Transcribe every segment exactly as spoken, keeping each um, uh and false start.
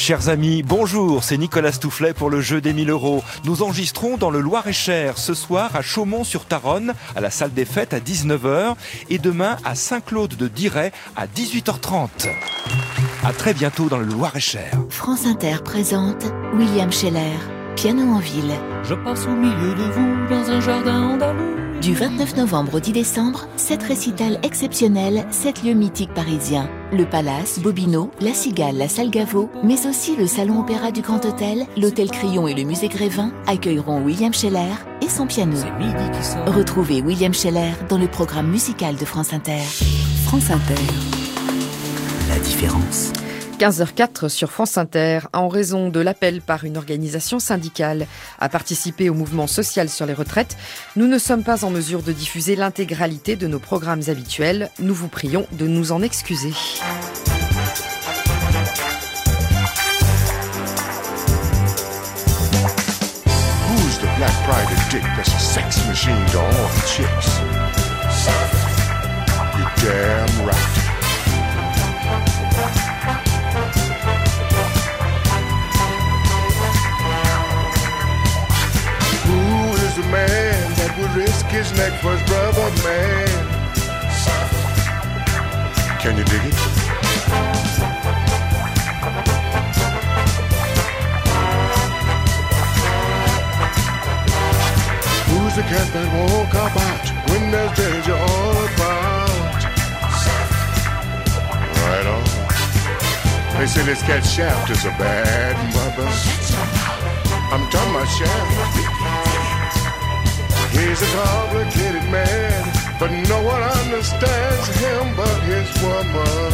Chers amis, bonjour, c'est Nicolas Stoufflet pour le jeu des mille euros. Nous enregistrons dans le Loir-et-Cher ce soir à Chaumont-sur-Tharonne, à la salle des fêtes à dix-neuf heures et demain à Saint-Claude de Diray à dix-huit heures trente. À très bientôt dans le Loir-et-Cher. France Inter présente William Scheller, piano en ville. Je passe au milieu de vous dans un jardin andalou. Du vingt-neuf novembre au dix décembre, sept récitals exceptionnels, sept lieux mythiques parisiens. Le Palace, Bobino, La Cigale, la Salle Gaveau, mais aussi le Salon Opéra du Grand Hôtel, l'Hôtel Crillon et le Musée Grévin accueilleront William Scheller et son piano. Retrouvez William Scheller dans le programme musical de France Inter. France Inter. La différence. quinze heures quatre sur France Inter, en raison de l'appel par une organisation syndicale à participer au mouvement social sur les retraites, nous ne sommes pas en mesure de diffuser l'intégralité de nos programmes habituels. Nous vous prions de nous en excuser. Who's the black-pride dick that's a sex machine to all the chicks? You're damn right. The man that would risk his neck for his brother, man. Can you dig it? Who's the cat that won't come out when there's danger all about? Right on. They say this cat Shaft is a bad mother. I'm talking about Shaft. He's a complicated man, but no one understands him but his woman.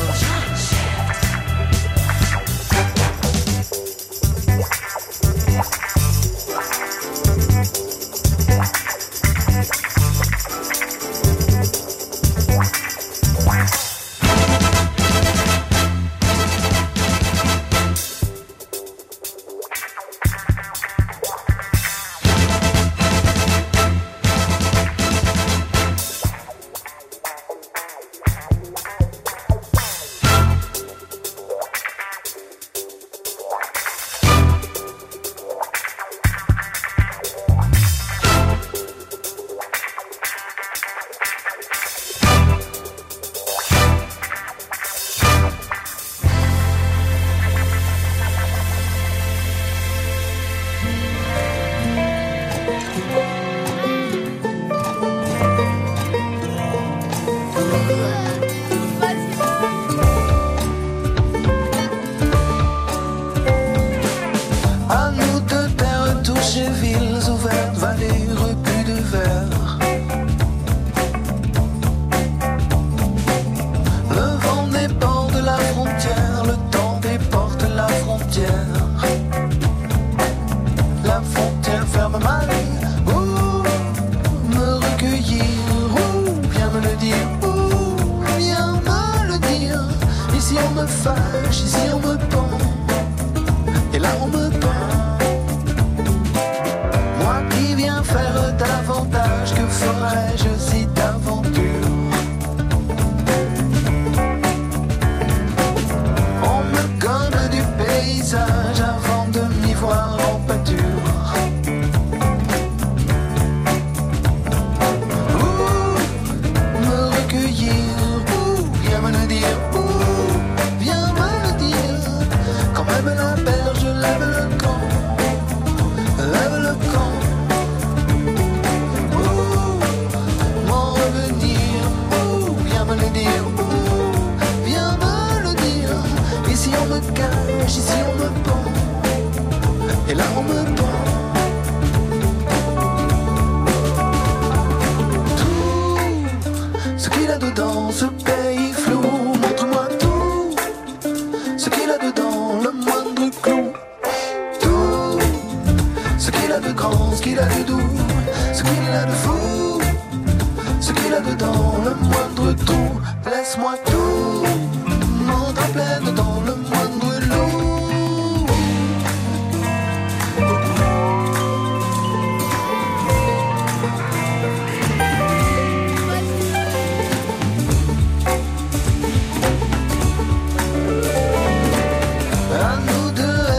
À nous deux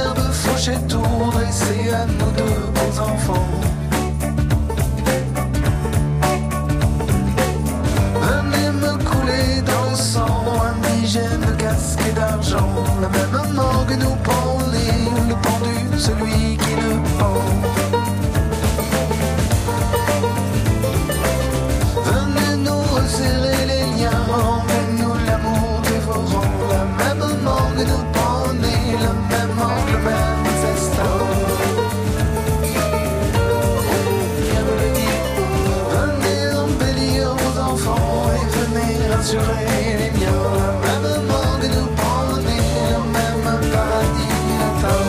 même nos deux beaux enfants. Venez me couler dans le sang, indigène, casqué d'argent, la même morgue nous pend au lit, le pendu, celui qui le pend. Venez nous resserrer les liens, emmenez-nous l'amour dévorant, la même morgue nous pend au nez, le même angle, le même destin. Viens me le dire, venez embellir vos enfants et venez rassurer les miens, la même morgue nous pend au nez, le même paradis latin.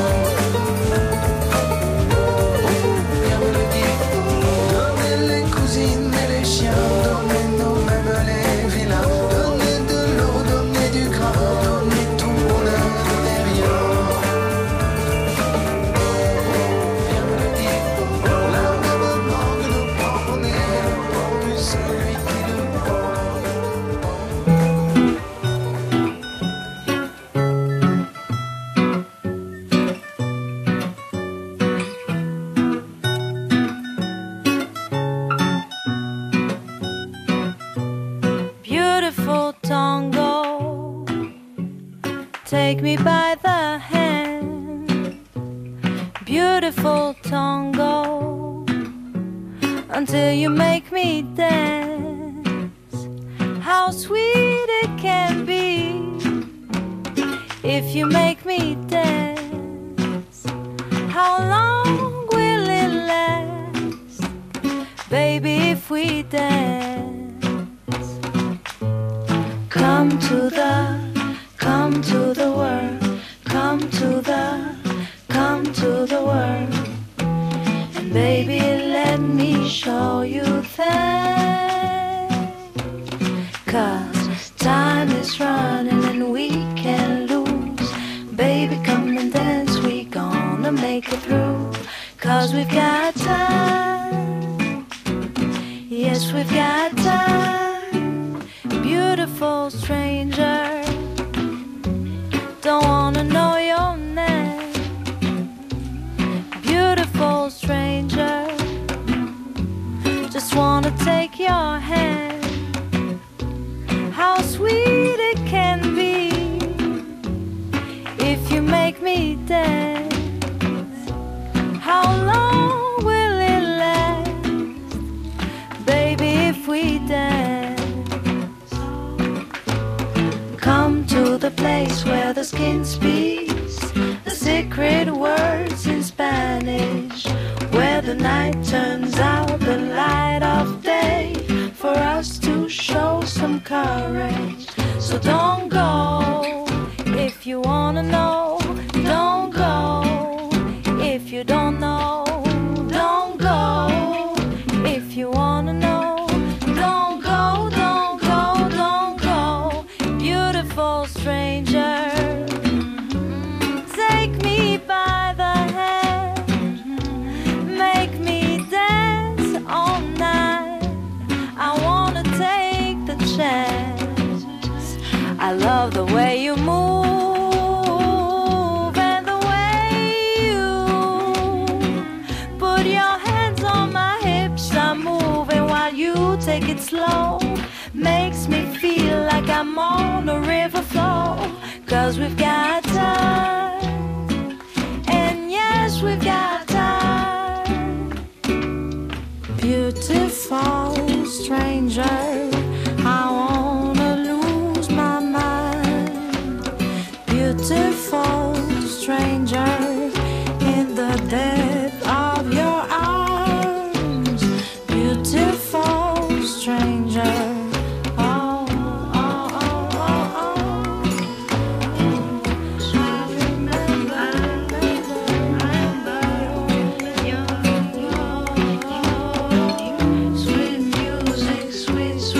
Viens me le dire, donnez les cousines et les chiens, donnez-nous même les vilains, donnez de l'eau, donnez du grain, donnez tout, ne donnez rien. Viens me le dire, la même morgue nous prend au nez, le pendu, celui qui le prend. Beautiful tango, take me by the hand. Beautiful tango, until you make me dance. How sweet it can be if you make me dance. How long will it last, baby, if we dance? Come to the, come to the world, come to the, come to the world. And baby, let me show you things. Cause time is running and we can't lose. Baby, come and dance, we gonna make it through. Cause we've got time, yes, we've got time. Beautiful stranger, don't wanna know your name. Beautiful stranger, just wanna take your hand. How sweet it can be if you make me dance. How long will it last, baby, if we dance? Come to the place where the skin speaks the secret words in Spanish, where the night turns out the light of day, for us to show some courage. So don't go if you wanna know, don't go if you don't know, don't go if you wanna know, don't go, don't go, don't go. Beautiful stranger, take me by the hand, make me dance all night. I wanna take the chance. I love the way you move and the way you put your hands on my hips. I'm moving while you take it slow. Makes me feel like I'm on a river flow. Cause we've got time, and yes, we've got time. Beautiful stranger, I wanna lose my mind. Beautiful stranger, in the depth of your arms. Beautiful stranger. Sweet music, sweet, sweet.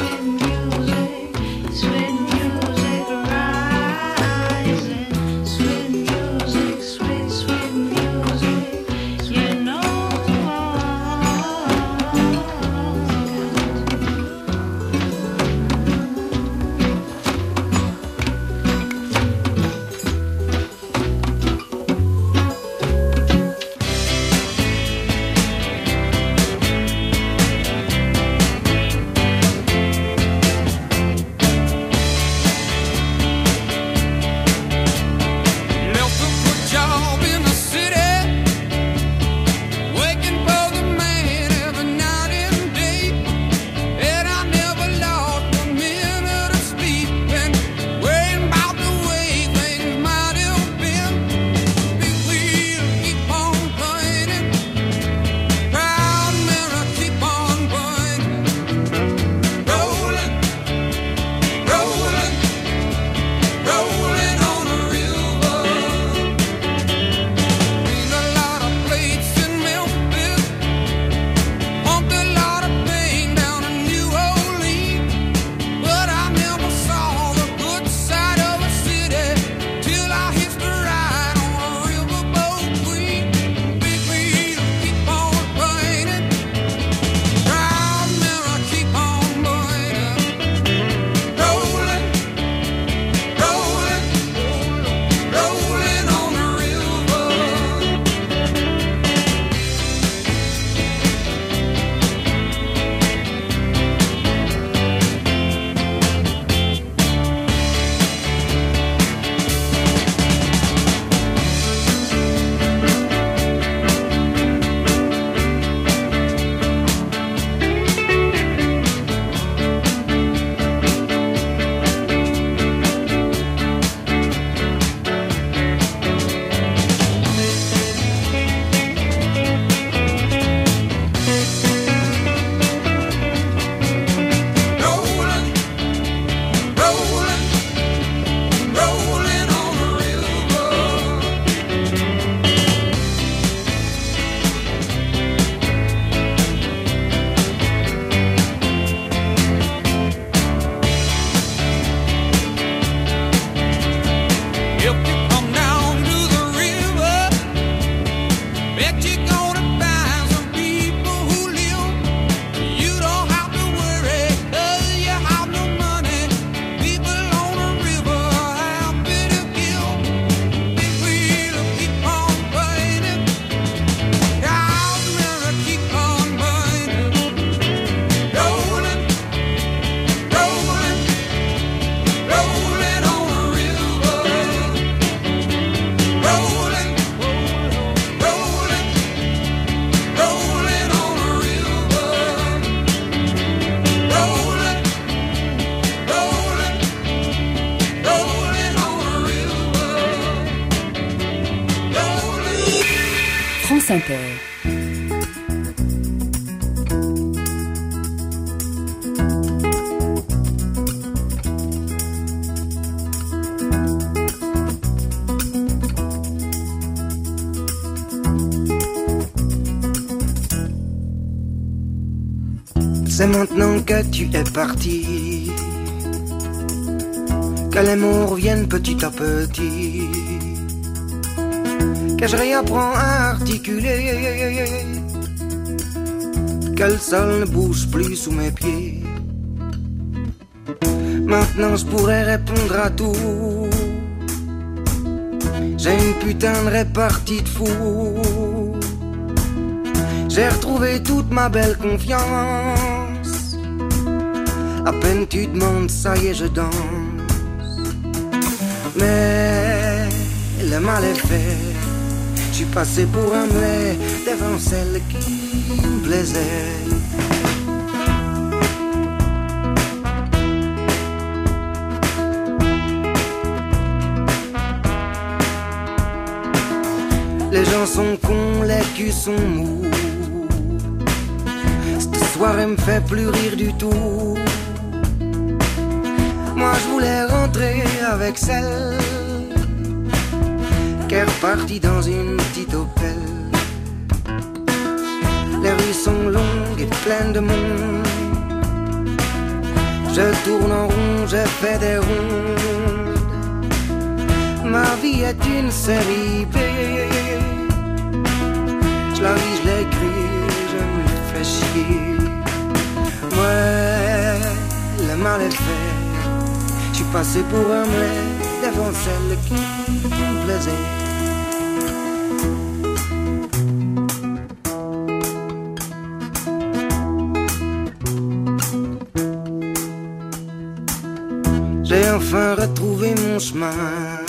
France Inter. C'est maintenant que tu es parti que les mots reviennent petit à petit, que je réapprends à articuler, que le sol ne bouge plus sous mes pieds. Maintenant je pourrais répondre à tout. J'ai une putain de répartie de fou. J'ai retrouvé toute ma belle confiance. À peine tu demandes, ça y est, je danse. Mais le mal est fait. Je suis passé pour un muet devant celle qui me plaisait. Les gens sont cons, les culs sont mous. Cette soirée me fait plus rire du tout. Moi je voulais rentrer avec celle qui est repartie dans une petite Opel. Les rues sont longues et pleines de monde. Je tourne en rond, je fais des rondes. Ma vie est une série B. Je la vis, je l'écris, je me fais chier. Ouais, le mal est fait. Je suis passé pour un muet devant celle qui me plaisait. J'ai enfin retrouvé mon chemin.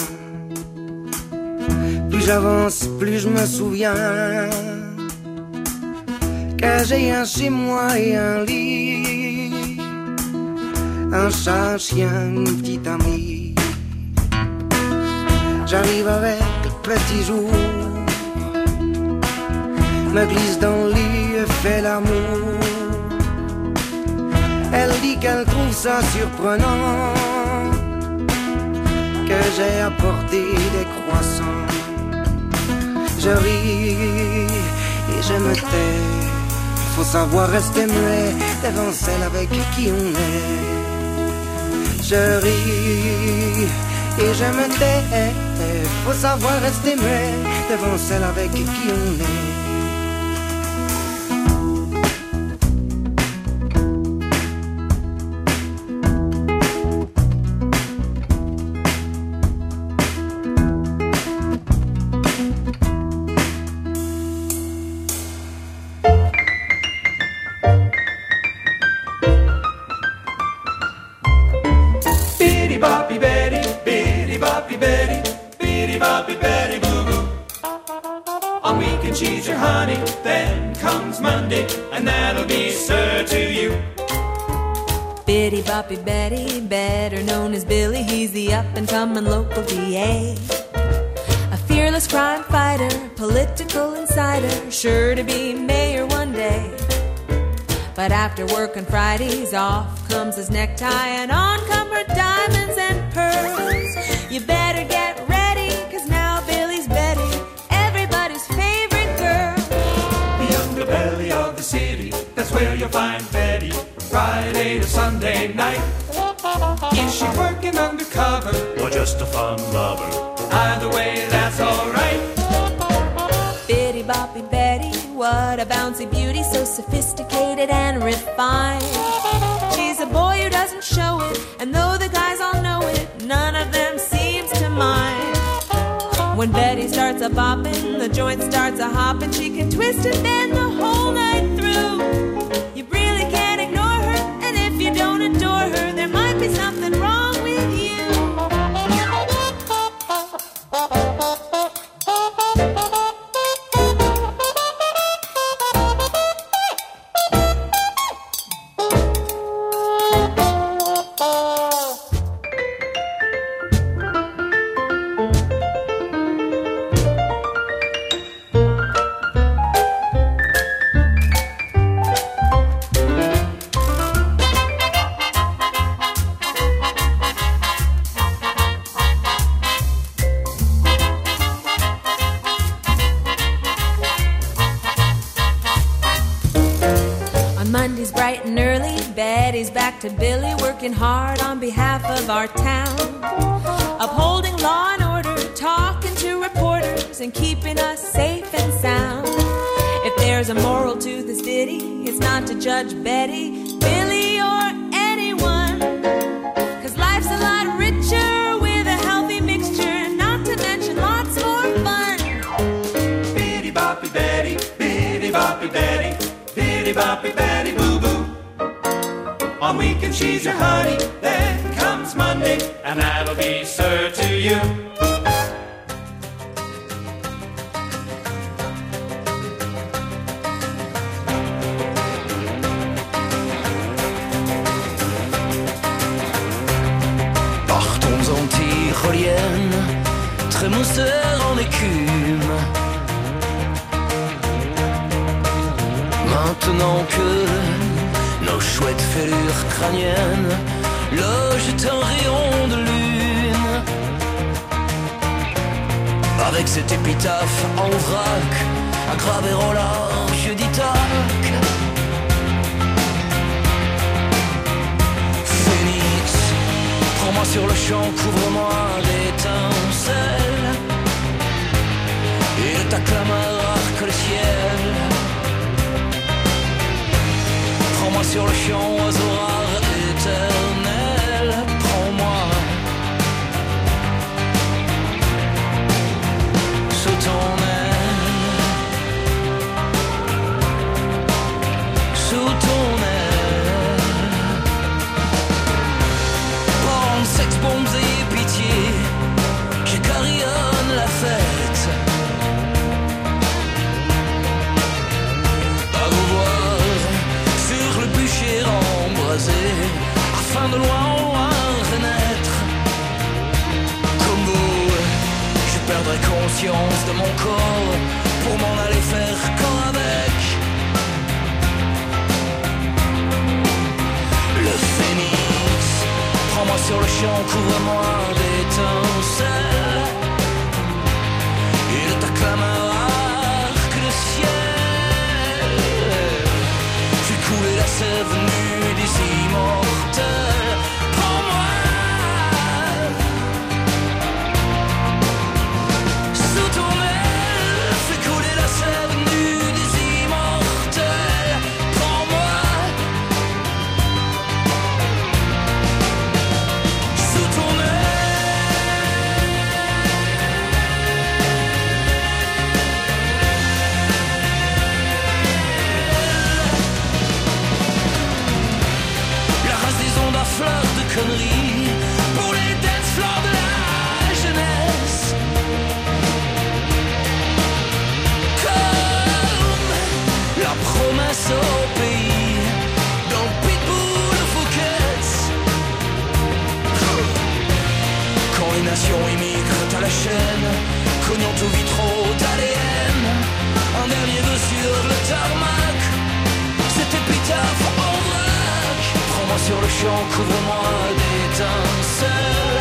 Plus j'avance, plus je me souviens que j'ai un chez moi et un lit, un chat, un chien, une petite amie. J'arrive avec le petit jour, me glisse dans le lit et fais l'amour. Elle dit qu'elle trouve ça surprenant que j'ai apporté des croissants. Je ris et je me tais. Faut savoir rester muet devant celle avec qui on est. Je ris et je me tais. Faut savoir rester muet devant celle avec qui on est. Bitty Boppy Betty, better known as Billy, he's the up-and-coming local D A. A fearless crime fighter, political insider, sure to be mayor one day. But after work on Fridays, off comes his necktie and on come her diamonds and pearls. You better get ready, cause now Billy's Betty, everybody's favorite girl. The underbelly of the city, that's where you'll find Betty. Friday to Sunday night. Is she working undercover or just a fun lover? Either way, that's alright. Bitty Boppy Betty, what a bouncy beauty, so sophisticated and refined. She's a boy who doesn't show it, and though the guys all know it, none of them seems to mind. When Betty starts a bopping, the joint starts a hopping. She can twist and bend the whole night through. You really can't ignore her, and if you don't adore her, there might be something wrong with you. working hard on behalf of our town, upholding law and order, talking to reporters, and keeping us safe and sound. If there's a moral to this ditty, it's not to judge Betty, Billy, or anyone, 'cause life's a lot richer with a healthy mixture, not to mention lots more fun. Bitty boppy Betty, bitty boppy Betty, bitty boppy Betty boo boo. On weekend she's your honey, then comes Monday, and that'll be sir to you. Partons en tyrolienne, trémousseur en écume. Maintenant que nos chouettes fêlures crâniennes logent un rayon de lune, avec cette épitaphe en vrac à graver au large d'Ithaque. Phénix, prends-moi sur le champ, couvre-moi d'étincelles, et de ta clameur arque le ciel. Prends-moi sur le champ, oiseau rare éternel, prends-moi sous ton aile, sous ton aile. Prends sexe, bombes et pitié, je carillonne la fête. À vous voir sur le bûcher embrasé, afin de loin en loin renaître. Comme vous, je perdrai conscience de mon corps pour m'en aller faire corps avec le phénix. Prends-moi sur le champ, couvre-moi d'étincelles, et de ta clameur arque le ciel. Fais couler la sève nue des immortels. Prends-moi sous ton aile. Fais couler la sève nue des immortels. Prends-moi sous ton fleurs de conneries pour les dance floors de la jeunesse. Comme la promesse au pays dans Pitbull Fouquet's. Quand les nations immigrent à la chaîne, cognant au vitraux d'A D N, un dernier vœu sur le tarmac, cette épitaphe en vrac. Prends-moi sur le champ, couvre-moi d'étincelles,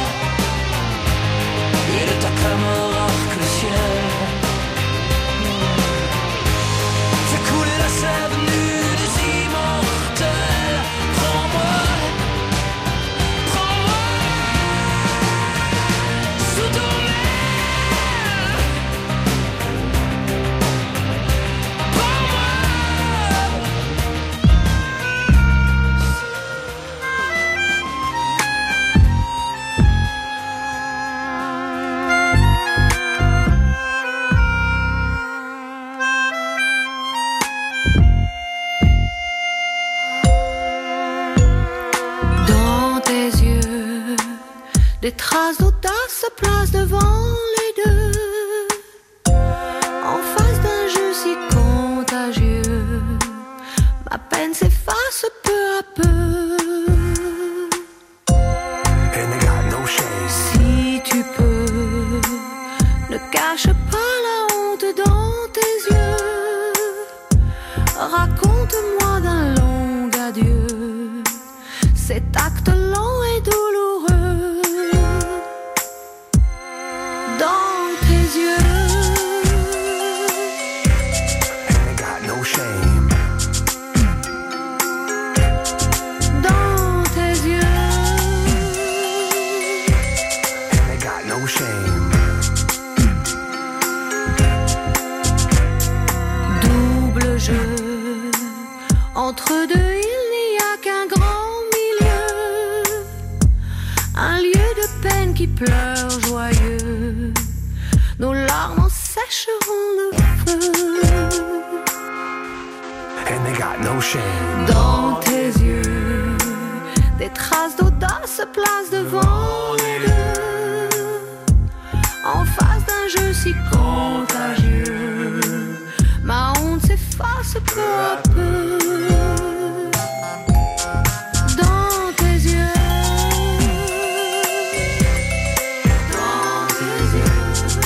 et de ta clameur arque le ciel. Fais couler la sève nue des immortels. Prends-moi, prends-moi sous ton aile. Prends-moi. Des traces d'audace se placent devant les deux, en face d'un jeu si contagieux. Ma peine s'efface peu à peu. Si tu peux, ne cache pas la honte dans tes yeux. Raconte-moi d'un long adieu, cet acte lent et douloureux. Dans tes yeux, Ain't got no shame. dans tes yeux. no shame. Double jeu, entre deux il n'y a qu'un grand milieu, un lieu de peine qui pleure joyeux, nos larmes en sécheront le feu. And they got no shame. Dans tes yeux, des traces d'audace se placent devant les deux, en face d'un jeu si contagieux, ma honte s'efface peu à peu. Dans tes yeux, dans tes yeux,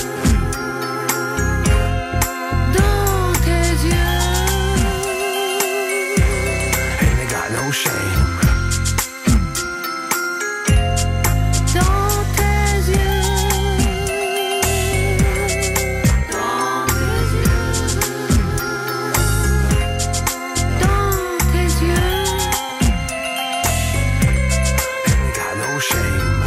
dans tes yeux, And they got no shame. dans tes yeux, dans tes yeux, dans tes yeux. And they got no shame.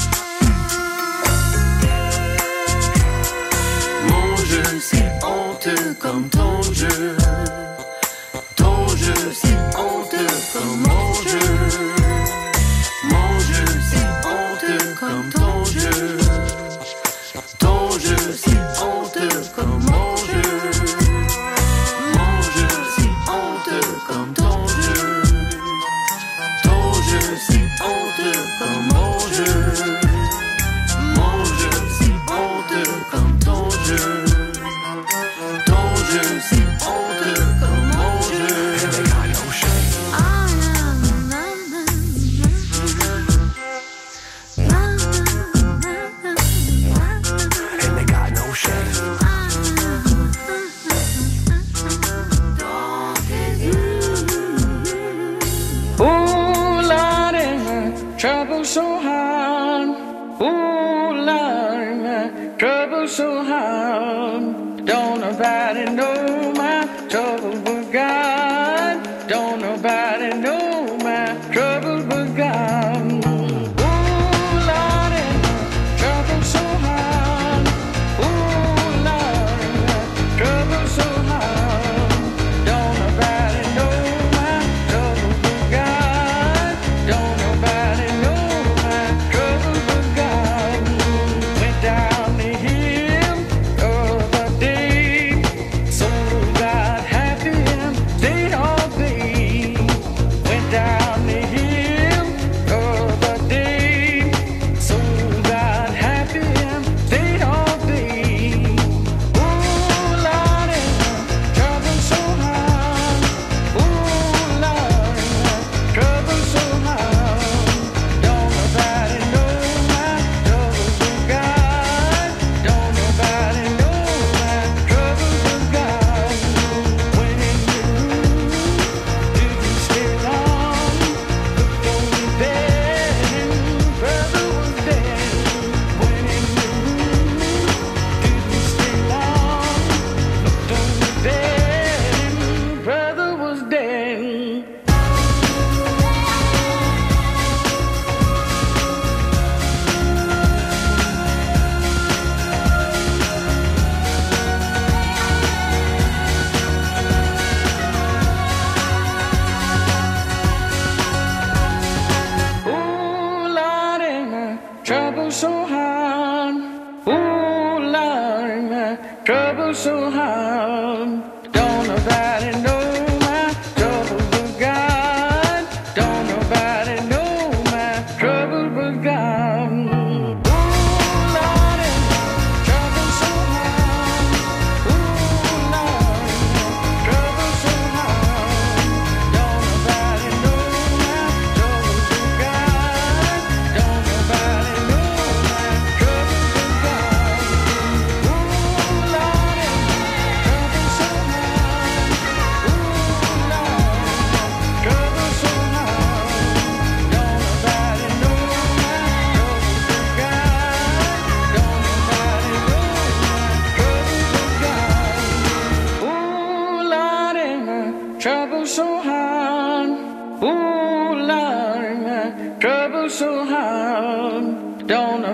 Mon jeu c'est honteux comme ton jeu. Ton jeu c'est honteux comme mon jeu. Mon jeu c'est honteux comme ton jeu. Ton jeu c'est honteux comme mon jeu. Mon jeu c'est honteux comme ton jeu. Ton jeu c'est honteux comme mon jeu. Mon jeu c'est honteux comme ton jeu. Ton jeu c'est honteux comme mon jeu. And they got no shame. Ah, na, na, na, na, na, na, na, na. And they got no shame. Dans tes yeux. Ooh, Lordy, my trouble so hard. Ooh, Lordy, my trouble so hard. Don't nobody know my trouble but God. Don't nobody know my trouble but God. Ooh, Lordy, my trouble so hard. Ooh, Lordy, my trouble so hard. Don't nobody know my trouble but God. Don't nobody know my trouble but God. Went down the hill of the day, so got happy and stayed all day. Went down the hill of the day, so got happy and stayed all day. Ooh, Lordy, my trouble so hard. Ooh, Lordy, my trouble so hard. Don't nobody know my trouble but God. Don't nobody know my trouble but God. When in the room, didn't stay long. Looked on the bed and brother was dead. When in the room, didn't stay long. Looked on the bed and brother was dead. Ooh, Lordy, my trouble so hard. Ooh, Lordy, my trouble so hard. Don't nobody know my trouble but God. Don't nobody know my trouble but God. Ooh, Lordy, my trouble so hard. Ooh, Lordy, my trouble so hard. Don't nobody know my trouble but God. Don't nobody know my trouble but God. Ooh, Lordy, my trouble so hard.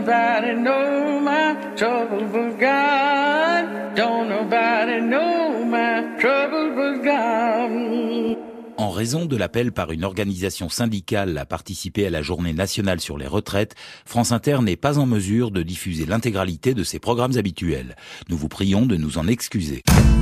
nobody know my trouble but God. Don't nobody know my trouble but God. En raison de l'appel par une organisation syndicale à participer à la journée nationale sur les retraites, France Inter n'est pas en mesure de diffuser l'intégralité de ses programmes habituels. Nous vous prions de nous en excuser.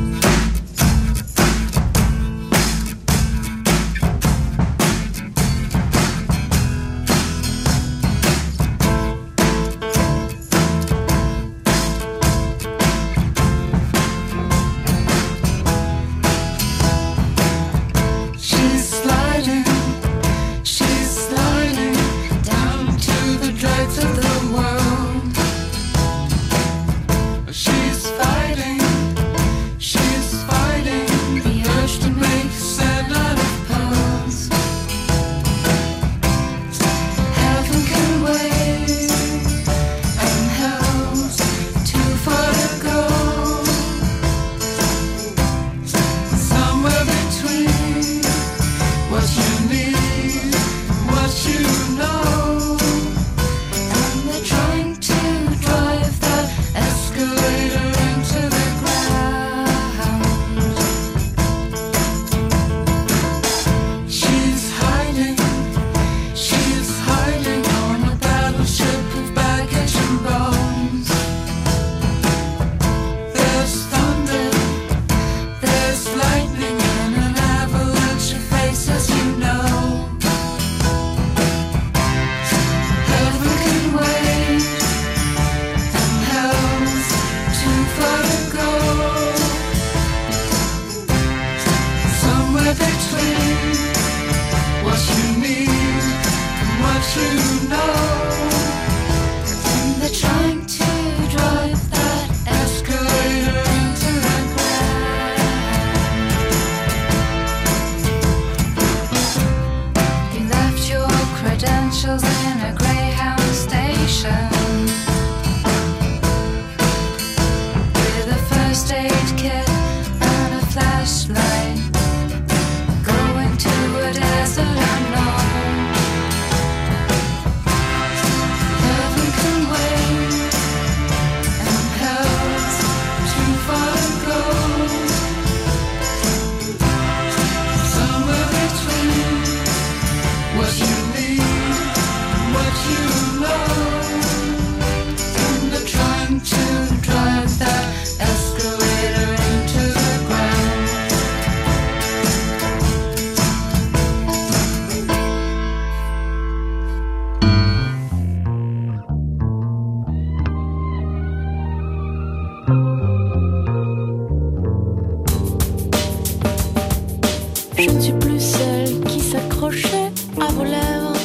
Je ne suis plus celle qui s'accrochait à vos lèvres.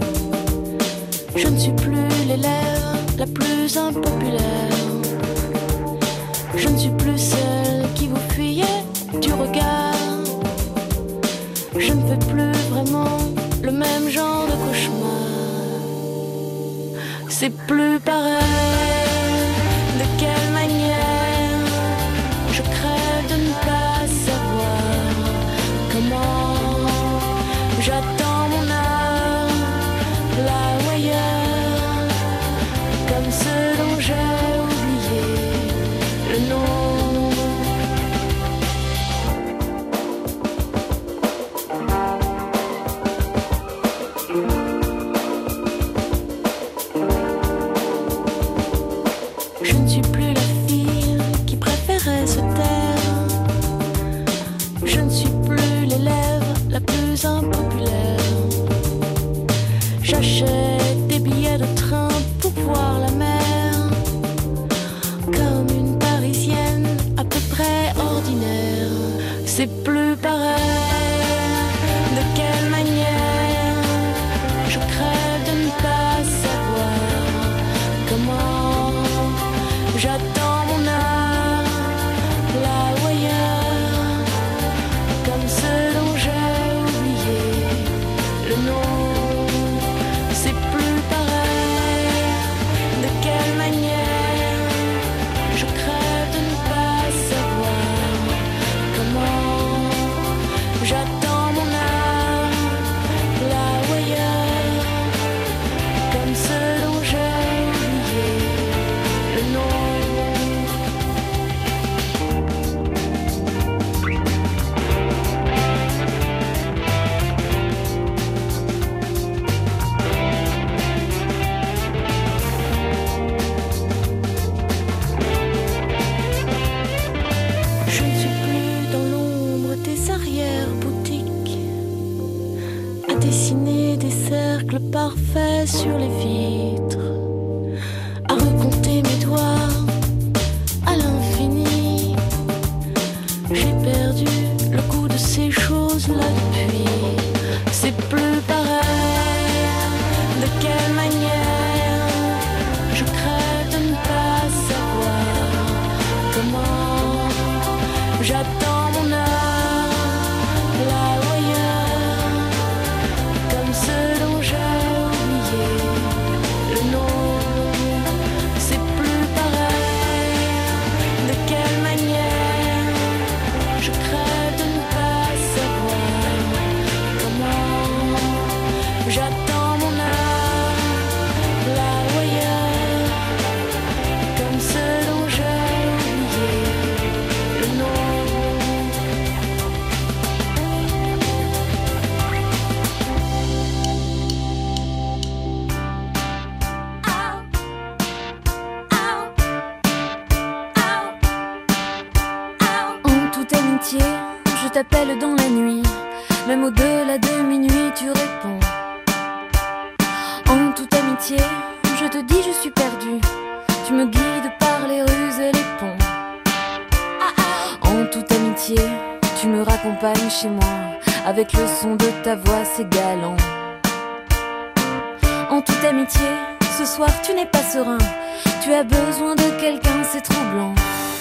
Je ne suis plus l'élève la plus impopulaire. Je ne suis plus celle qui vous fuyait du regard. Je ne fais plus vraiment le même genre de cauchemar. C'est plus pareil. De quelle manière je crève de ne pas savoir comment j'attends mon heure là ou ailleurs, comme ceux dont j'ai oublié le nom. Je ne suis plus la fille qui préférait se taire. Je ne suis plus l'élève la plus impopulaire. J'achète des billets de train pour voir la mer, comme une Parisienne à peu près ordinaire. C'est plus pareil. De quelle manière je crève de ne pas savoir comment j'attends amitié, je t'appelle dans la nuit. Même au-delà de minuit, tu réponds. En toute amitié, je te dis je suis perdue. Tu me guides par les rues et les ponts. En toute amitié, tu me raccompagnes chez moi. Avec le son de ta voix, c'est galant. En toute amitié, ce soir tu n'es pas serein. Tu as besoin de quelqu'un, c'est troublant.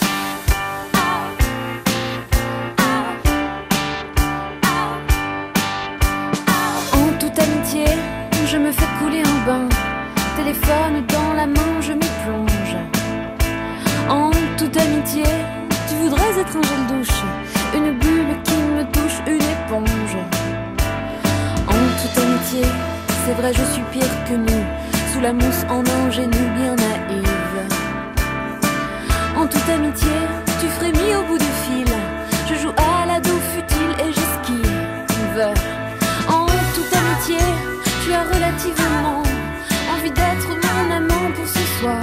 En toute amitié, je me fais couler un bain. Téléphone dans la main, je m'y plonge. En toute amitié, tu voudrais être un gel douche, une bulle qui me touche, une éponge. En toute amitié, c'est vrai je suis pire que nu, sous la mousse en ingénue bien naïve. En toute amitié, tu frémis au bout du fil, je joue à l'ado futile et j'esquive. En toute amitié, tu as relativement envie d'être mon amant pour ce soir.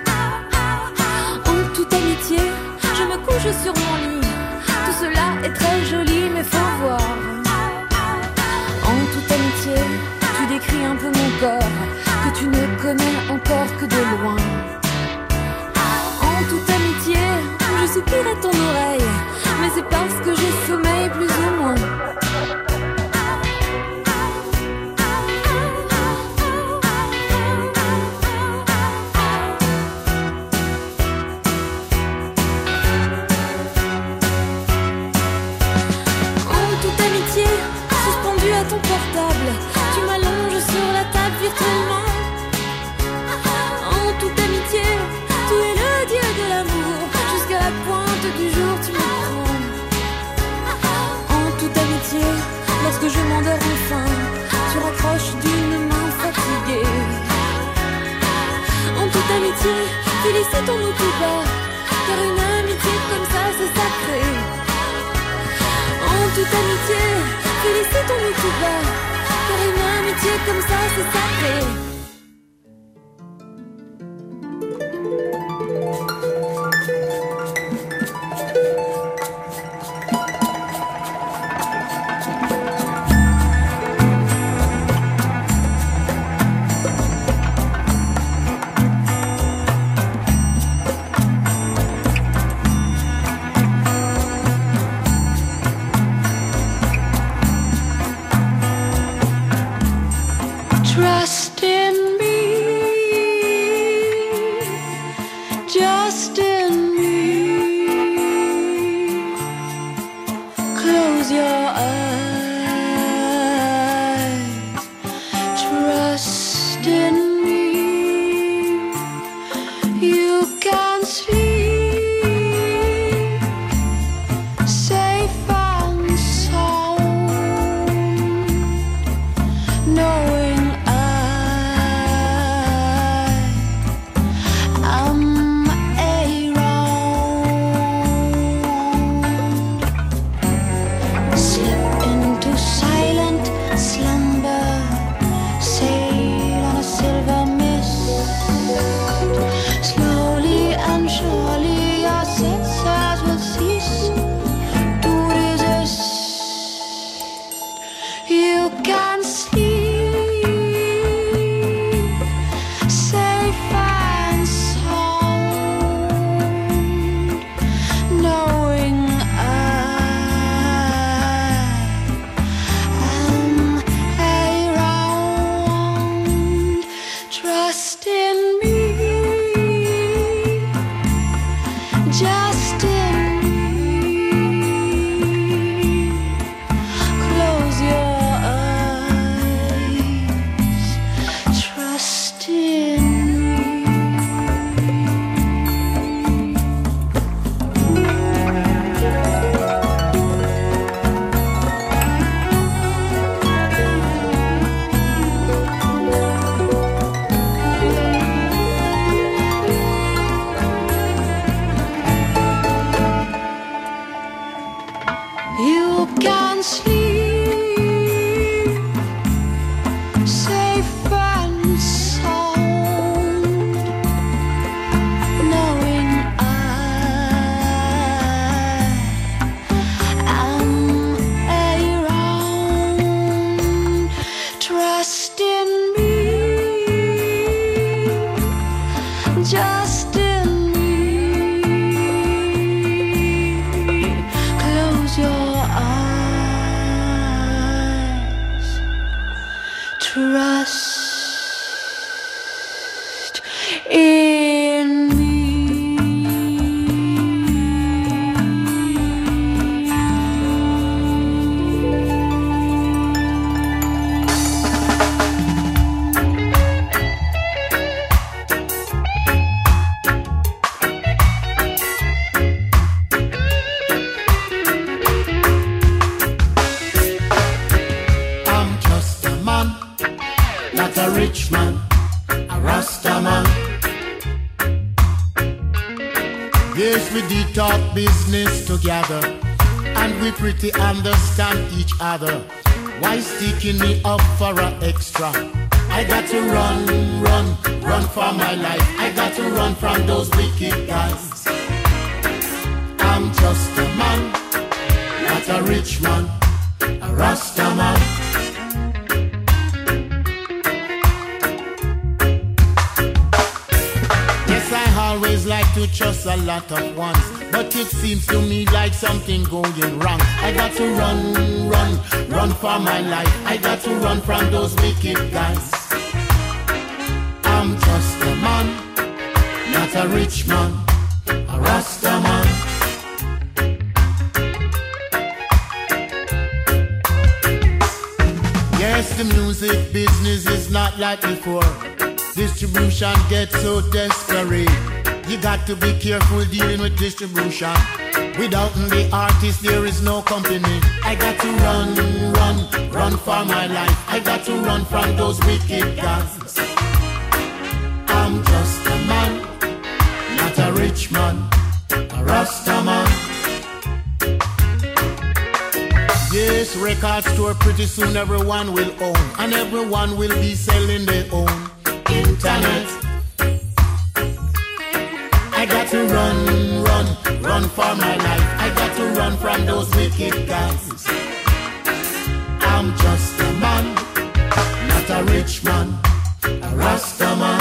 En toute amitié, je me couche sur mon lit. Tout cela est très joli mais faut voir. En toute amitié, tu décris un peu mon corps que tu ne connais encore que de loin. En toute amitié, je soupire à ton oreille, mais c'est parce que j'ai sommeil plus ou moins. Ton portable, tu m'allonges sur la table virtuellement. En toute amitié, tu es le dieu de l'amour. Jusqu'à la pointe du jour, tu me prends. En toute amitié, lorsque je m'endors enfin, tu raccroches d'une main fatiguée. En toute amitié, félicitons-nous tout bas, car une amitié comme ça, c'est sacré. En toute amitié, félicitons-nous tout bas, car une amitié comme ça, c'est sacré. Trust in me, just in me. Close your eyes, trust in me. You can sleep safe and sound, knowing slowly and surely. just delete. Close your eyes. Trust in me. Rich man, a Rasta man. Yes, we did talk business together, and we pretty understand each other. Why sticking me up for a extra? I got to run, run, run for my life. I got to run from those wicked guys. I'm just a man, not a rich man, a Rasta man. Always like to trust a lot of ones, but it seems to me like something going wrong. I got to run, run, run for my life. I got to run from those wicked guys. I'm just a man, not a rich man, a Rasta man. Yes, the music business is not like before. Distribution gets so desperate. You got to be careful dealing with distribution. Without the artist, there is no company. I got to run, run, run for my life. I got to run from those wicked guys. I'm just a man, not a rich man, a Rasta man. Yes, record store pretty soon everyone will own, and everyone will be selling their own internet. I got to run, run, run for my life. I got to run from those wicked guys. I'm just a man, not a rich man, a Rasta man.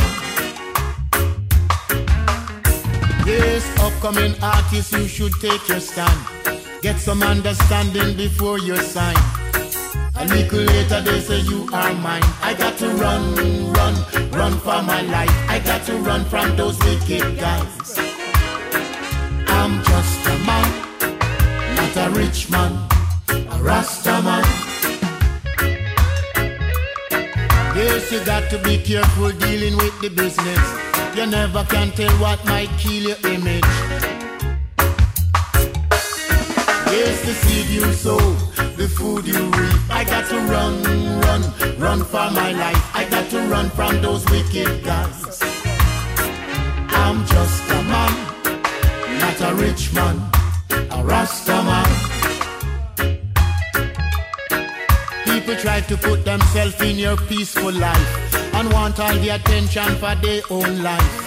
Yes, upcoming artists, you should take your stand. Get some understanding before you sign. A little later they say you are mine. I got to run, run, run for my life. I got to run from those wicked guys. I'm just a man, not a rich man, a Rasta man. Yes, you got to be careful dealing with the business. You never can tell what might kill your image. Yes, the seed you sow, the food you reap. I got to run, run, run for my life. I got to run from those wicked guys. I'm just a man, not a rich man, a Rasta man. People try to put themselves in your peaceful life and want all the attention for their own life.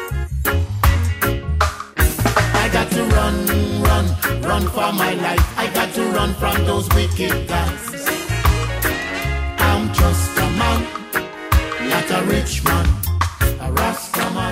I got to run, run, run for my life. I got to run from those wicked guys. I'm just a man, not a rich man, a Rasta man.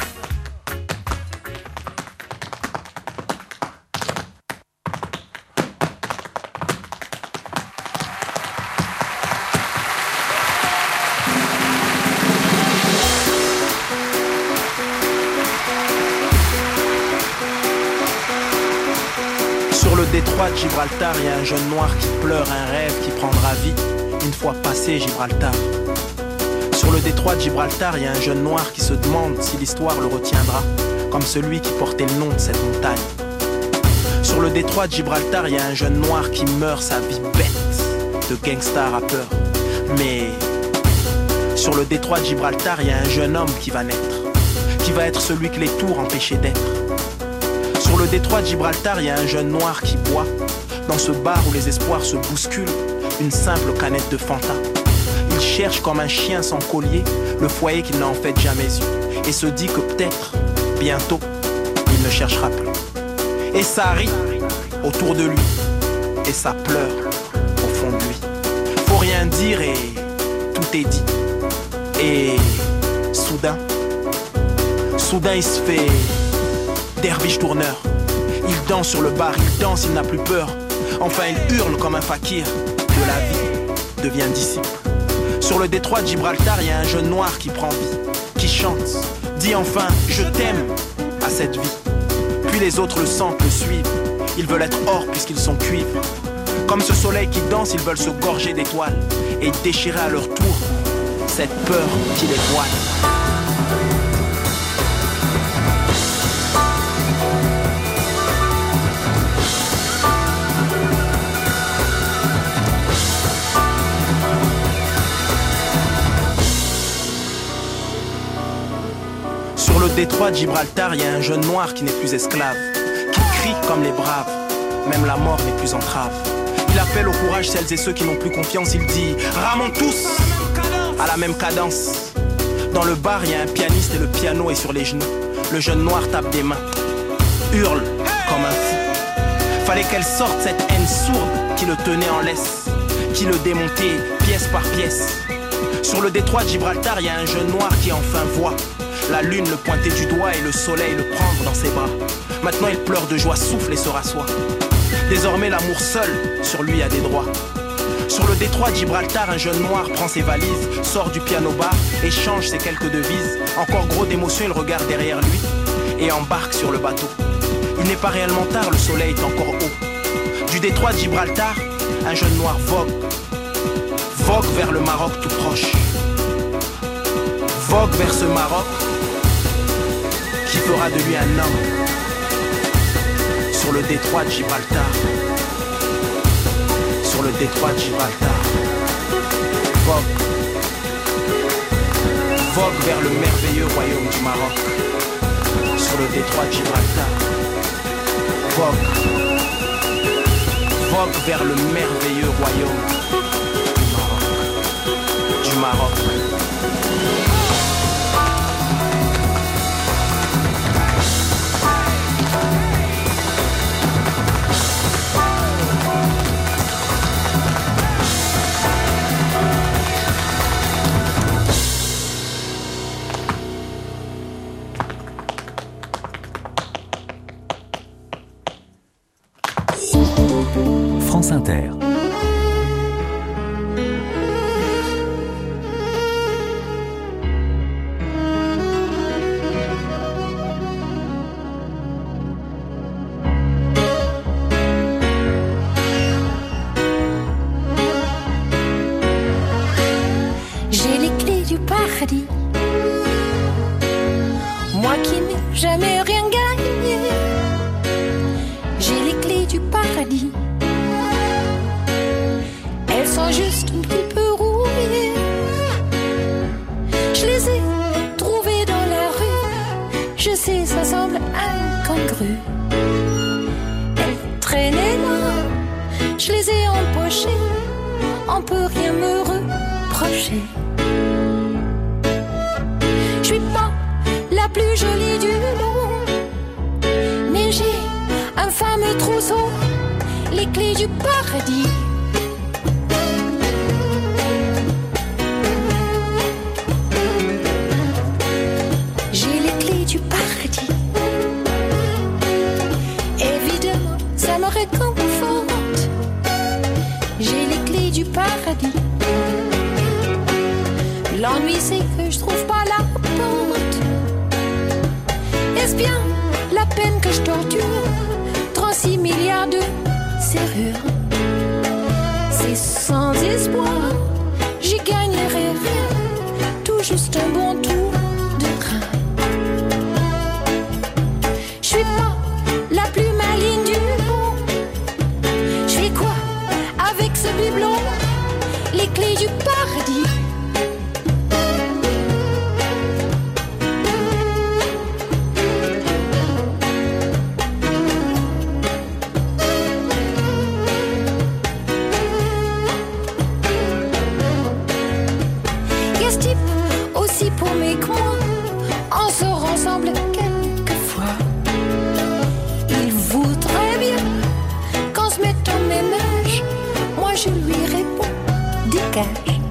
Sur le détroit de Gibraltar, il y a un jeune noir qui pleure un rêve qui prendra vie une fois passé Gibraltar. Sur le détroit de Gibraltar, il y a un jeune noir qui se demande si l'histoire le retiendra, comme celui qui portait le nom de cette montagne. Sur le détroit de Gibraltar, il y a un jeune noir qui meurt sa vie bête de gangsta rappeur. Mais sur le détroit de Gibraltar, il y a un jeune homme qui va naître, qui va être celui que les tours empêchaient d'être. Sur le détroit de Gibraltar, il y a un jeune noir qui boit, dans ce bar où les espoirs se bousculent, une simple canette de Fanta. Il cherche comme un chien sans collier le foyer qu'il n'a en fait jamais eu, et se dit que peut-être, bientôt, il ne cherchera plus. Et ça rit autour de lui, et ça pleure au fond de lui. Faut rien dire et tout est dit. Et soudain, Soudain il se fait derviche tourneur. Il danse sur le bar, il danse, il n'a plus peur. Enfin il hurle comme un fakir. De la vie devient disciple. Sur le détroit de Gibraltar, il y a un jeune noir qui prend vie, qui chante, dit enfin je t'aime à cette vie. Puis les autres le sentent, le suivent. Ils veulent être or puisqu'ils sont cuivre. Comme ce soleil qui danse, ils veulent se gorger d'étoiles et déchirer à leur tour cette peur qui les voile. Sur le détroit de Gibraltar, il y a un jeune noir qui n'est plus esclave, qui crie comme les braves, même la mort n'est plus entrave. Il appelle au courage celles et ceux qui n'ont plus confiance, il dit « Ramons tous !» à la même cadence. Dans le bar, il y a un pianiste et le piano est sur les genoux. Le jeune noir tape des mains, hurle comme un fou. Fallait qu'elle sorte cette haine sourde qui le tenait en laisse, qui le démontait pièce par pièce. Sur le détroit de Gibraltar, il y a un jeune noir qui enfin voit la lune le pointer du doigt et le soleil le prendre dans ses bras. Maintenant il pleure de joie, souffle et se rassoit. Désormais l'amour seul sur lui a des droits. Sur le détroit de Gibraltar, un jeune noir prend ses valises, sort du piano-bar, échange ses quelques devises. Encore gros d'émotion, il regarde derrière lui et embarque sur le bateau. Il n'est pas réellement tard, le soleil est encore haut. Du détroit de Gibraltar, un jeune noir vogue, vogue vers le Maroc tout proche. Vogue vers ce Maroc qui fera de lui un homme. Sur le détroit de Gibraltar, sur le détroit de Gibraltar, vogue, vogue vers le merveilleux royaume du Maroc. Sur le détroit de Gibraltar, vogue, vogue vers le merveilleux royaume du Maroc. Du Maroc. France Inter. J'ai les clés du paradis, moi qui n'ai jamais rien gagné. J'ai les clés du paradis, elles sont juste un petit peu rouillées. Je les ai trouvées dans la rue, je sais ça semble incongru. Elles traînaient là, je les ai empochées, on peut rien me reprocher. Je suis pas la plus jolie du monde, mais j'ai un fameux trousseau, les clés du paradis. J'ai les clés du paradis. Évidemment, ça me réconforte. J'ai les clés du paradis. L'ennui c'est que je trouve pas la porte. Est-ce bien la peine que je torture trente-six milliards de serrures? C'est sans espoir, j'y gagnerai rien, tout juste un bon tour de train. Je suis pas la plus maligne du monde. Je fais quoi avec ce bibelot? Les clés du paradis. Pour mes coins, on sort ensemble quelquefois. Il voudrait bien qu'on se mette en ménage. Moi je lui réponds, dégage.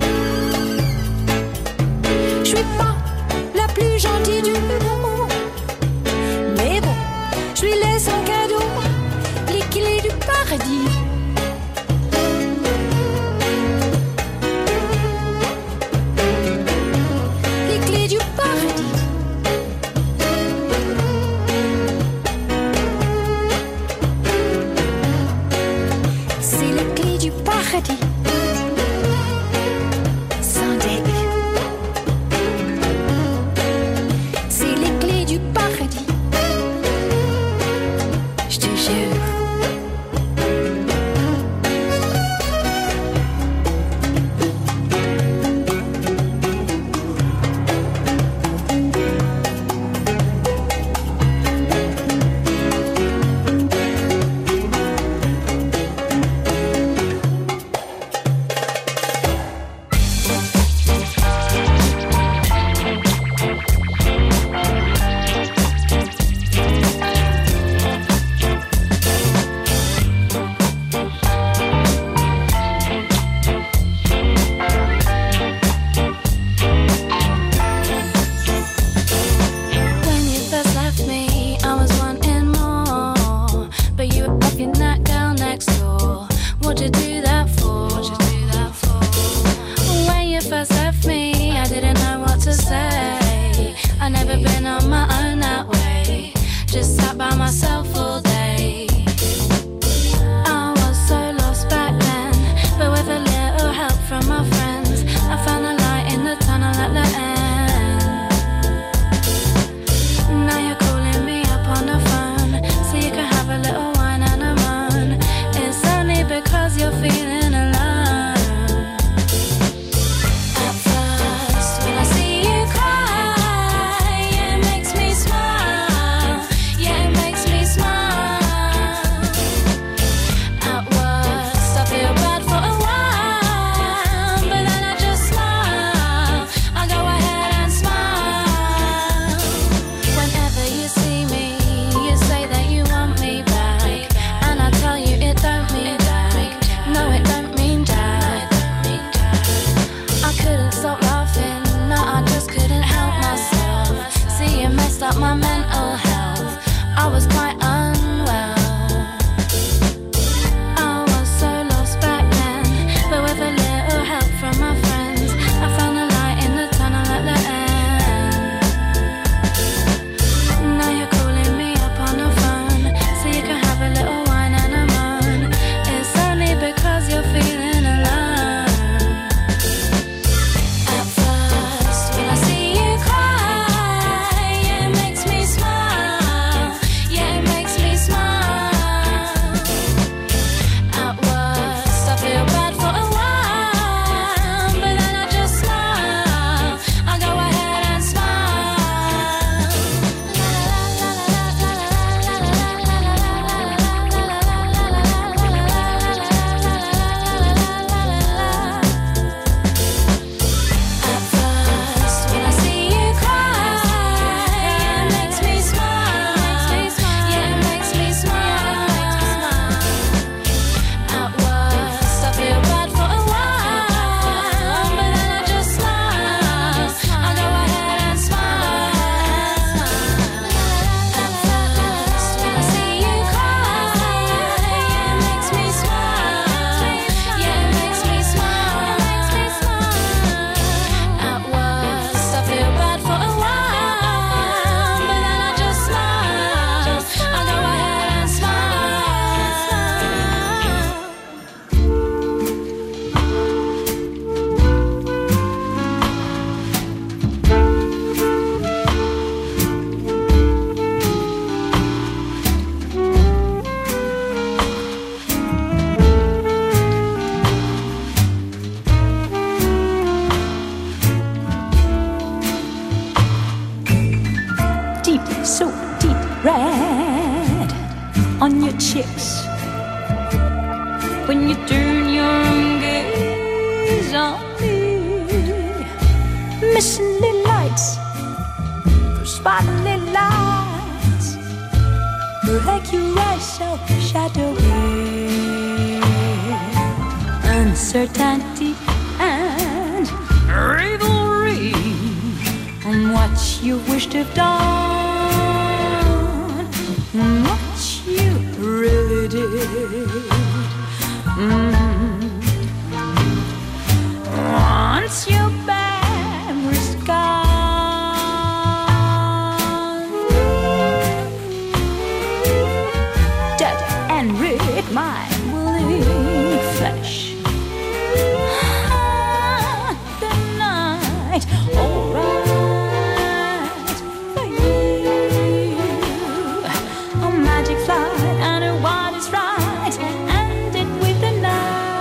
red on your cheeks when you turn your gaze on me. Missing little lights, spotting little lights, like your eyes so shadowy. Uncertainty and revelry on what you wish to have done, what you really did. Mm-hmm. Once your memory's gone, dead and rid my willing flesh. The night, alright for you. A magic flight and a what is right, ended with the night.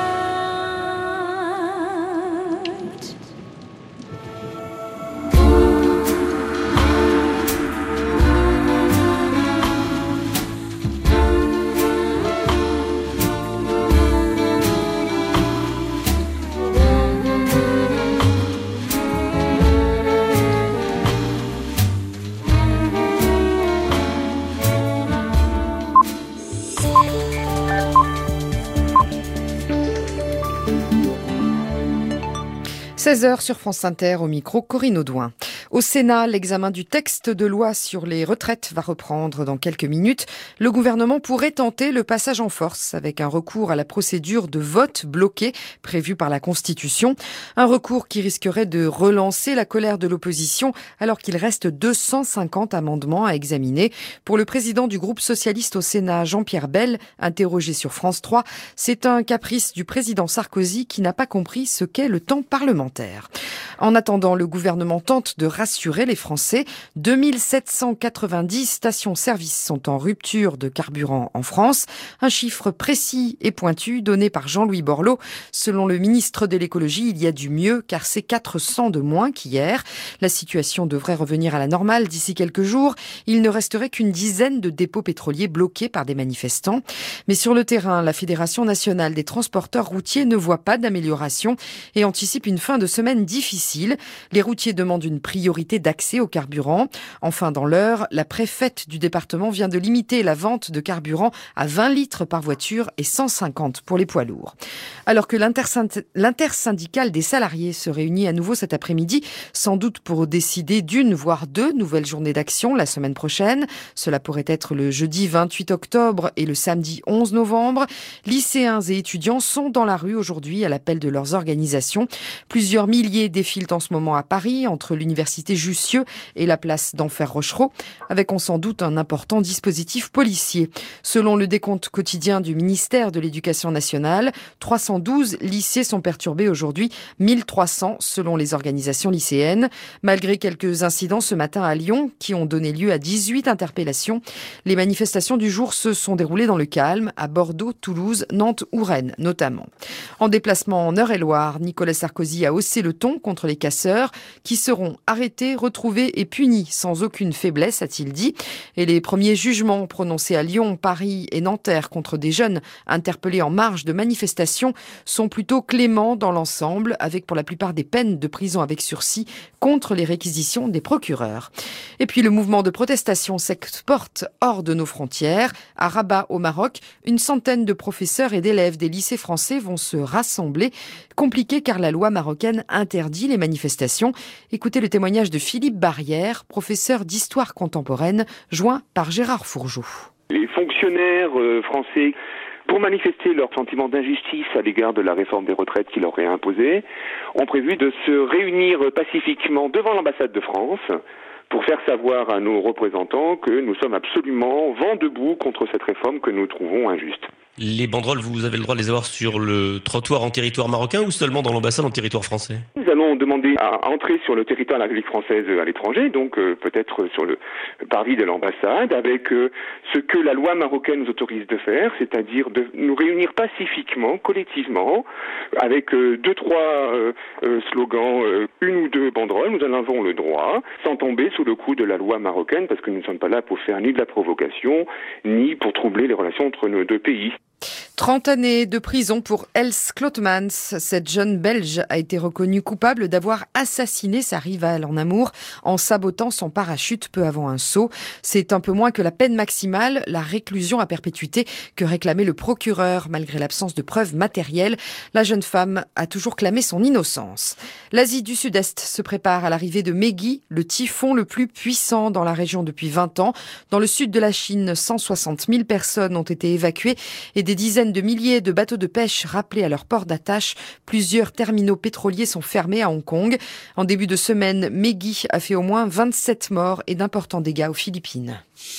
seize heures sur France Inter, au micro Corinne Audouin. Au Sénat, l'examen du texte de loi sur les retraites va reprendre dans quelques minutes. Le gouvernement pourrait tenter le passage en force avec un recours à la procédure de vote bloqué prévue par la Constitution. Un recours qui risquerait de relancer la colère de l'opposition alors qu'il reste deux cent cinquante amendements à examiner. Pour le président du groupe socialiste au Sénat, Jean-Pierre Bel, interrogé sur France trois, c'est un caprice du président Sarkozy qui n'a pas compris ce qu'est le temps parlementaire. En attendant, le gouvernement tente de rassurer les Français. deux mille sept cent quatre-vingt-dix stations-service sont en rupture de carburant en France. Un chiffre précis et pointu donné par Jean-Louis Borloo. Selon le ministre de l'écologie, il y a du mieux car c'est quatre cents de moins qu'hier. La situation devrait revenir à la normale d'ici quelques jours. Il ne resterait qu'une dizaine de dépôts pétroliers bloqués par des manifestants. Mais sur le terrain, la Fédération nationale des transporteurs routiers ne voit pas d'amélioration et anticipe une fin de semaine difficile. Les routiers demandent une priorité d'accès au carburant. Enfin, dans l'heure, la préfète du département vient de limiter la vente de carburant à vingt litres par voiture et cent cinquante pour les poids lourds. Alors que l'intersyndicale des salariés se réunit à nouveau cet après-midi, sans doute pour décider d'une voire deux nouvelles journées d'action la semaine prochaine. Cela pourrait être le jeudi vingt-huit octobre et le samedi onze novembre. Lycéens et étudiants sont dans la rue aujourd'hui à l'appel de leurs organisations. Plusieurs milliers défilent en ce moment à Paris, entre l'université Jussieu et la place d'Enfer-Rochereau, avec on sans doute un important dispositif policier. Selon le décompte quotidien du ministère de l'Éducation nationale, trois cent douze lycées sont perturbés aujourd'hui, mille trois cents selon les organisations lycéennes. Malgré quelques incidents ce matin à Lyon, qui ont donné lieu à dix-huit interpellations, les manifestations du jour se sont déroulées dans le calme, à Bordeaux, Toulouse, Nantes ou Rennes notamment. En déplacement en Eure-et-Loire, Nicolas Sarkozy a haussé le ton contre les casseurs qui seront arrêtés, retrouvés et punis sans aucune faiblesse, a-t-il dit. Et les premiers jugements prononcés à Lyon, Paris et Nanterre contre des jeunes interpellés en marge de manifestations sont plutôt cléments dans l'ensemble, avec pour la plupart des peines de prison avec sursis contre les réquisitions des procureurs. Et puis le mouvement de protestation s'exporte hors de nos frontières. À Rabat, au Maroc, une centaine de professeurs et d'élèves des lycées français vont se rassembler. Compliqué car la loi marocaine interdit les manifestations. Écoutez le témoignage de Philippe Barrière, professeur d'histoire contemporaine, joint par Gérard Fourgeau. Les fonctionnaires euh, français, pour manifester leur sentiment d'injustice à l'égard de la réforme des retraites qui leur est imposée, ont prévu de se réunir pacifiquement devant l'ambassade de France pour faire savoir à nos représentants que nous sommes absolument vent debout contre cette réforme que nous trouvons injuste. Les banderoles, vous avez le droit de les avoir sur le trottoir en territoire marocain ou seulement dans l'ambassade en territoire français ? Nous allons ont demandé à entrer sur le territoire de la République française à l'étranger, donc euh, peut-être sur le parvis de l'ambassade, avec euh, ce que la loi marocaine nous autorise de faire, c'est-à-dire de nous réunir pacifiquement, collectivement, avec euh, deux, trois euh, euh, slogans, euh, une ou deux banderoles, nous en avons le droit, sans tomber sous le coup de la loi marocaine, parce que nous ne sommes pas là pour faire ni de la provocation, ni pour troubler les relations entre nos deux pays. trente années de prison pour Els Klotmans. Cette jeune Belge a été reconnue coupable d'avoir assassiné sa rivale en amour en sabotant son parachute peu avant un saut. C'est un peu moins que la peine maximale, la réclusion à perpétuité que réclamait le procureur. Malgré l'absence de preuves matérielles, la jeune femme a toujours clamé son innocence. L'Asie du Sud-Est se prépare à l'arrivée de Meggy, le typhon le plus puissant dans la région depuis vingt ans. Dans le sud de la Chine, cent soixante mille personnes ont été évacuées et des dizaines de milliers de bateaux de pêche rappelés à leur port d'attache. Plusieurs terminaux pétroliers sont fermés à Hong Kong. En début de semaine, Meggy a fait au moins vingt-sept morts et d'importants dégâts aux Philippines.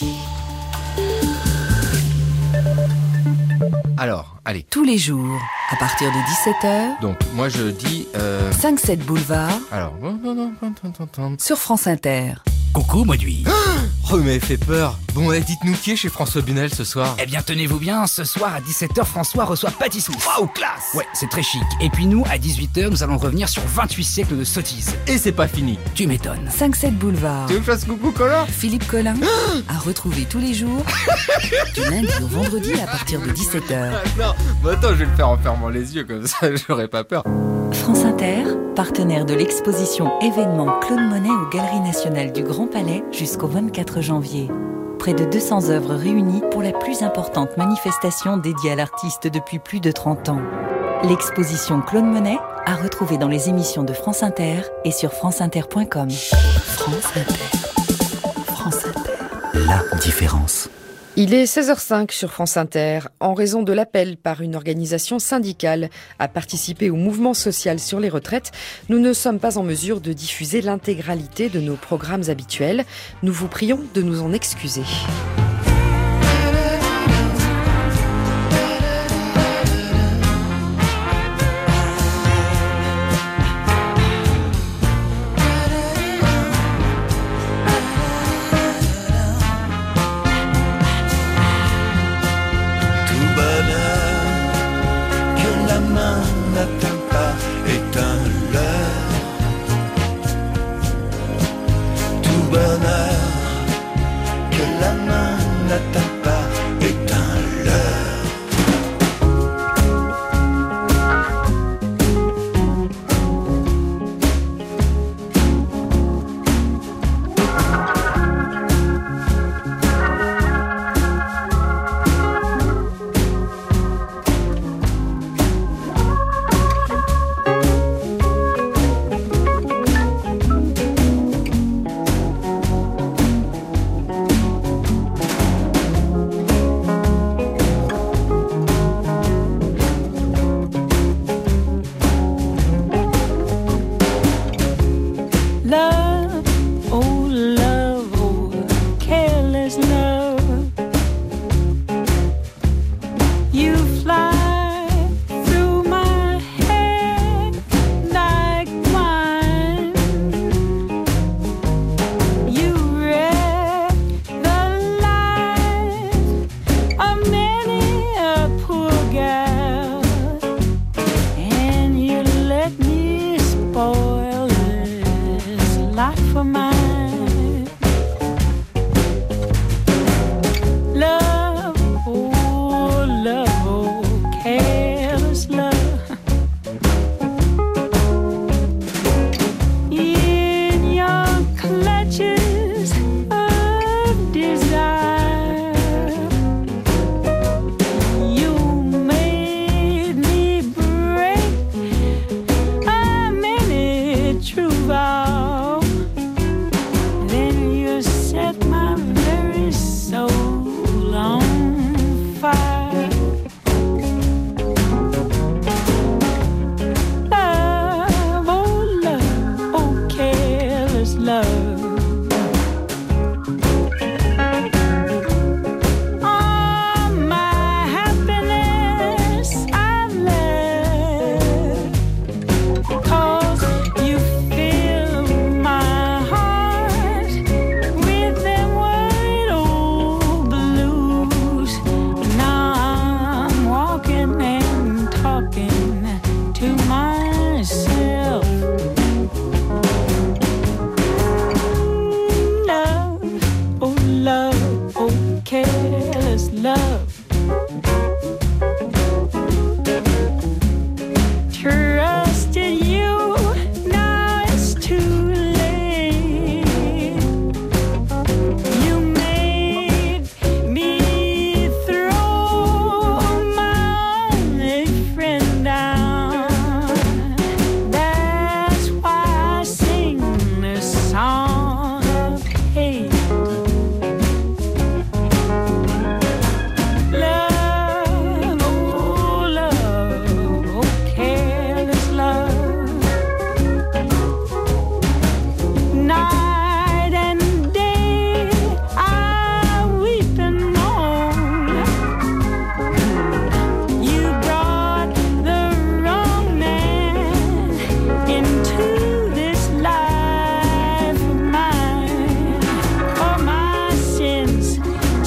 Alors, allez. Tous les jours, à partir de dix-sept heures. Donc, moi je dis... Euh... cinq sept Boulevard. Alors... Sur France Inter. Coucou, Mauduit. Oh, mais elle fait peur. Bon, eh, dites-nous qui est chez François Bunel ce soir. Eh bien, tenez-vous bien, ce soir à dix-sept heures, François reçoit Patty Smith. Waouh, classe. Ouais, c'est très chic. Et puis nous, à dix-huit heures, nous allons revenir sur vingt-huit siècles de sottises. Et c'est pas fini. Tu m'étonnes. cinq sept Boulevard. Tu veux que je fasse coucou, Colin ? Philippe Collin. À retrouver tous les jours, du lundi au vendredi à partir de dix-sept heures. Non, bah attends, je vais le faire en fermant les yeux, comme ça j'aurai pas peur. France Inter, partenaire de l'exposition événement Claude Monet aux Galeries Nationales du Grand Palais jusqu'au vingt-quatre janvier. Près de deux cents œuvres réunies pour la plus importante manifestation dédiée à l'artiste depuis plus de trente ans. L'exposition Claude Monet à retrouver dans les émissions de France Inter et sur franceinter point com. France Inter. France Inter. La différence. Il est seize heures cinq sur France Inter. En raison de l'appel par une organisation syndicale à participer au mouvement social sur les retraites, nous ne sommes pas en mesure de diffuser l'intégralité de nos programmes habituels. Nous vous prions de nous en excuser.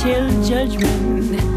till judgment.